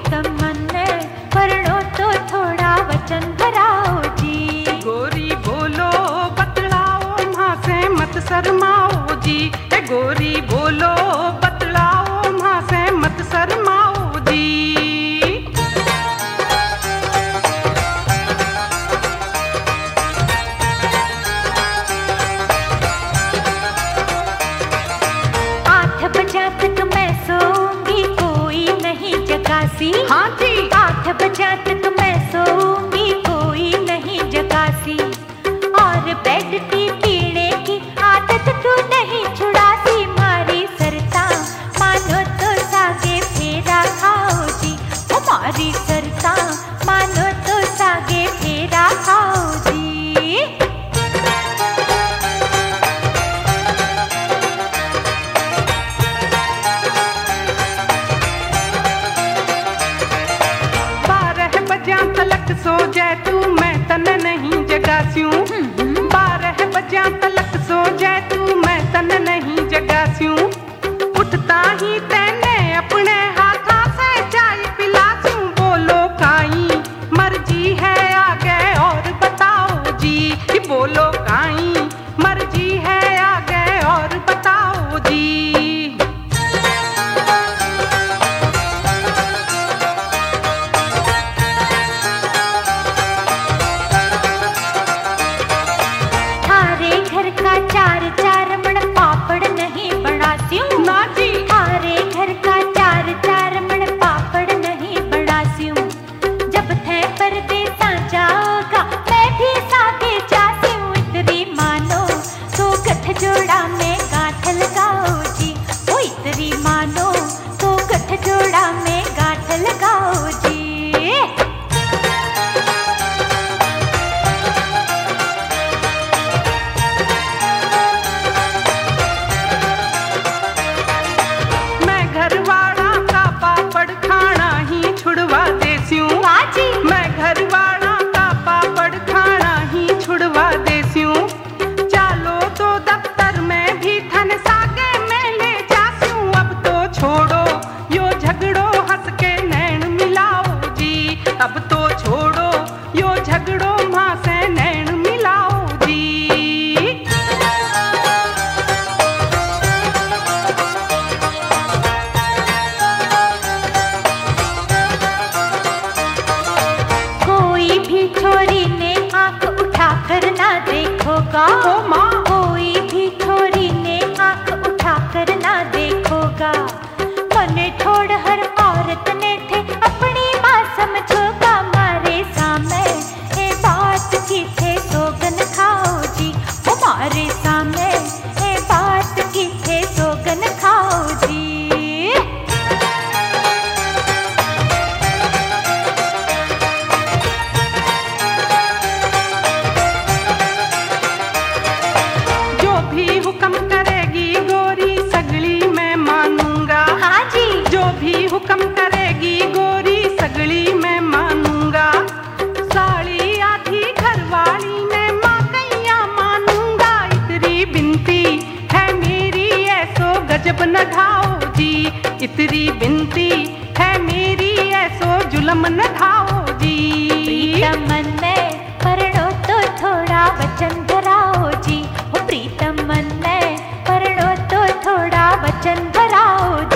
प्रीतम मन में परनो तो थोड़ा वचन भराओ जी। गोरी बोलो बतलाओ माँ से मत शर्माओ जी। गोरी बोलो बतलाओ माँ से मत शर्माओ जी। तक मैं सोऊंगी कोई नहीं जगासी। हाँ जी। 8 बजे तक मैं सोऊंगी कोई नहीं जगासी। और बेड की पीने की आदत तू नहीं छुड़ाती। मारी सरता मानो तो सागे फेरा खाओ जी। हमारी सरता मानो तो सागे फेरा खाओ जी। तलक सो जाए तू मैं तन नहीं जगास्यूं। 12 बजे तलक सो जाए तू मैं तन नहीं जगास्यूं। उठता ही तेने अपने हाथा से चाय पिलास्यूं। बोलो काई मर्जी है आगे और बताओ जी। बोलो काई मर्जी है आगे और बताओ जी। का 4 मण पापड़ नहीं बनास्यूं। ना जी। थारे घर का 4 मण पापड़ नहीं बनास्यूं। जब थे परदेसा जाओगा मैं भी साथे जास्यूं। इतरी मानो तो गठ जोड़ा में गांठ लगाओ जी। ओ इतरी मानो तो गठ जोड़ा में गांठ लगाओ जी। मैं घरवाला का पापड़ खाना ही छुड़वा देस्यूं। चालो तो दफ्तर में भी थन सागे में ले जास्यूं। अब तो छोड़ो यो झगड़ो हंस के नैन मिलाओ जी। अब तो छोड़ो यो झगड़ो माँ से नैन मिलाओ जी। छोरी ने आंख उठाकर ना देखोगा। ओ माँ। कोई भी छोरी ने आंख उठाकर ना देखोगा। मने छोड़ हर औरत ने थे अपनी माँ समझोगा। मारे सामने ए बात की थे सोगन खाओ जी। हमारे सामने ए बात की थे सोगन खाओ जी। हुक्म करेगी गोरी सगली मैं मानूंगा। हाँ जी। जो भी हुक्म करेगी गोरी सगली मैं मानूंगा। साड़ी आधी घरवाली ने माँ कैया मानूंगा। इतरी बिनती है मेरी ऐसो गजब न ढाओ जी। इतरी बिनती है मेरी ऐसो जुलम न ढाओ जी। प्रीतम मन में परनो तो थोड़ा वचन भराओ जी। प्रीतम मन में परनो तो थोड़ा वचन भराओ